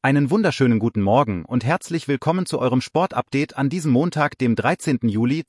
Einen wunderschönen guten Morgen und herzlich willkommen zu eurem Sportupdate an diesem Montag, dem 13. Juli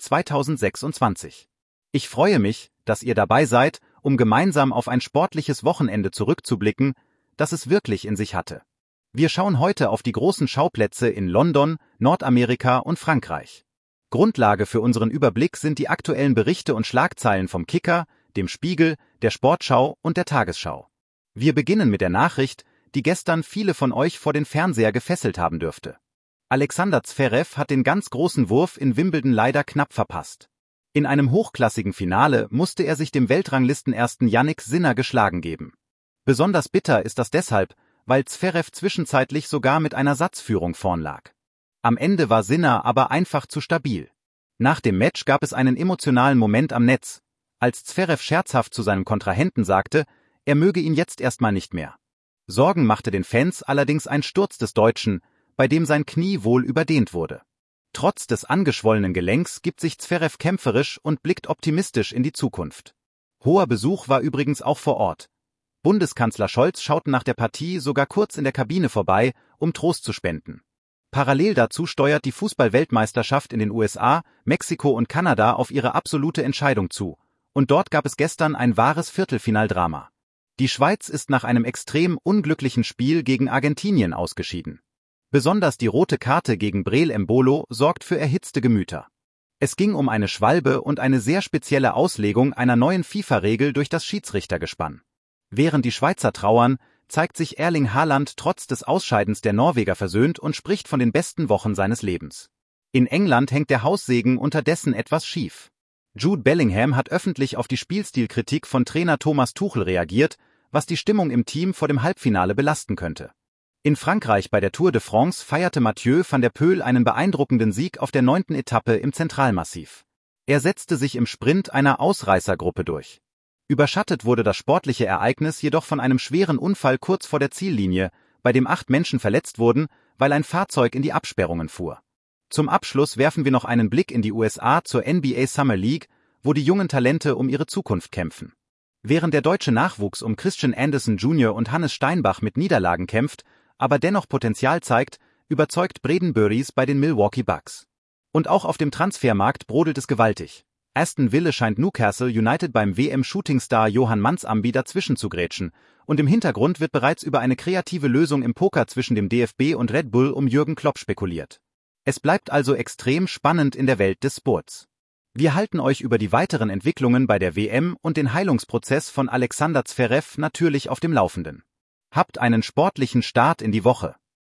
2026. Ich freue mich, dass ihr dabei seid, um gemeinsam auf ein sportliches Wochenende zurückzublicken, das es wirklich in sich hatte. Wir schauen heute auf die großen Schauplätze in London, Nordamerika und Frankreich. Grundlage für unseren Überblick sind die aktuellen Berichte und Schlagzeilen vom Kicker, dem Spiegel, der Sportschau und der Tagesschau. Wir beginnen mit der Nachricht, die gestern viele von euch vor den Fernseher gefesselt haben dürfte. Alexander Zverev hat den ganz großen Wurf in Wimbledon leider knapp verpasst. In einem hochklassigen Finale musste er sich dem Weltranglistenersten Jannik Sinner geschlagen geben. Besonders bitter ist das deshalb, weil Zverev zwischenzeitlich sogar mit einer Satzführung vorn lag. Am Ende war Sinner aber einfach zu stabil. Nach dem Match gab es einen emotionalen Moment am Netz, als Zverev scherzhaft zu seinem Kontrahenten sagte, er möge ihn jetzt erstmal nicht mehr. Sorgen machte den Fans allerdings ein Sturz des Deutschen, bei dem sein Knie wohl überdehnt wurde. Trotz des angeschwollenen Gelenks gibt sich Zverev kämpferisch und blickt optimistisch in die Zukunft. Hoher Besuch war übrigens auch vor Ort. Bundeskanzler Scholz schaute nach der Partie sogar kurz in der Kabine vorbei, um Trost zu spenden. Parallel dazu steuert die Fußball-Weltmeisterschaft in den USA, Mexiko und Kanada auf ihre absolute Entscheidung zu, und dort gab es gestern ein wahres Viertelfinaldrama. Die Schweiz ist nach einem extrem unglücklichen Spiel gegen Argentinien ausgeschieden. Besonders die rote Karte gegen Breel Embolo sorgt für erhitzte Gemüter. Es ging um eine Schwalbe und eine sehr spezielle Auslegung einer neuen FIFA-Regel durch das Schiedsrichtergespann. Während die Schweizer trauern, zeigt sich Erling Haaland trotz des Ausscheidens der Norweger versöhnt und spricht von den besten Wochen seines Lebens. In England hängt der Haussegen unterdessen etwas schief. Jude Bellingham hat öffentlich auf die Spielstilkritik von Trainer Thomas Tuchel reagiert, was die Stimmung im Team vor dem Halbfinale belasten könnte. In Frankreich bei der Tour de France feierte Mathieu van der Poel einen beeindruckenden Sieg auf der 9. Etappe im Zentralmassiv. Er setzte sich im Sprint einer Ausreißergruppe durch. Überschattet wurde das sportliche Ereignis jedoch von einem schweren Unfall kurz vor der Ziellinie, bei dem 8 Menschen verletzt wurden, weil ein Fahrzeug in die Absperrungen fuhr. Zum Abschluss werfen wir noch einen Blick in die USA zur NBA Summer League, wo die jungen Talente um ihre Zukunft kämpfen. Während der deutsche Nachwuchs um Christian Anderson Jr. und Hannes Steinbach mit Niederlagen kämpft, aber dennoch Potenzial zeigt, überzeugt Braden Burries bei den Milwaukee Bucks. Und auch auf dem Transfermarkt brodelt es gewaltig. Aston Villa scheint Newcastle United beim WM-Shootingstar Johann Mansambi dazwischen zu grätschen, und im Hintergrund wird bereits über eine kreative Lösung im Poker zwischen dem DFB und Red Bull um Jürgen Klopp spekuliert. Es bleibt also extrem spannend in der Welt des Sports. Wir halten euch über die weiteren Entwicklungen bei der WM und den Heilungsprozess von Alexander Zverev natürlich auf dem Laufenden. Habt einen sportlichen Start in die Woche.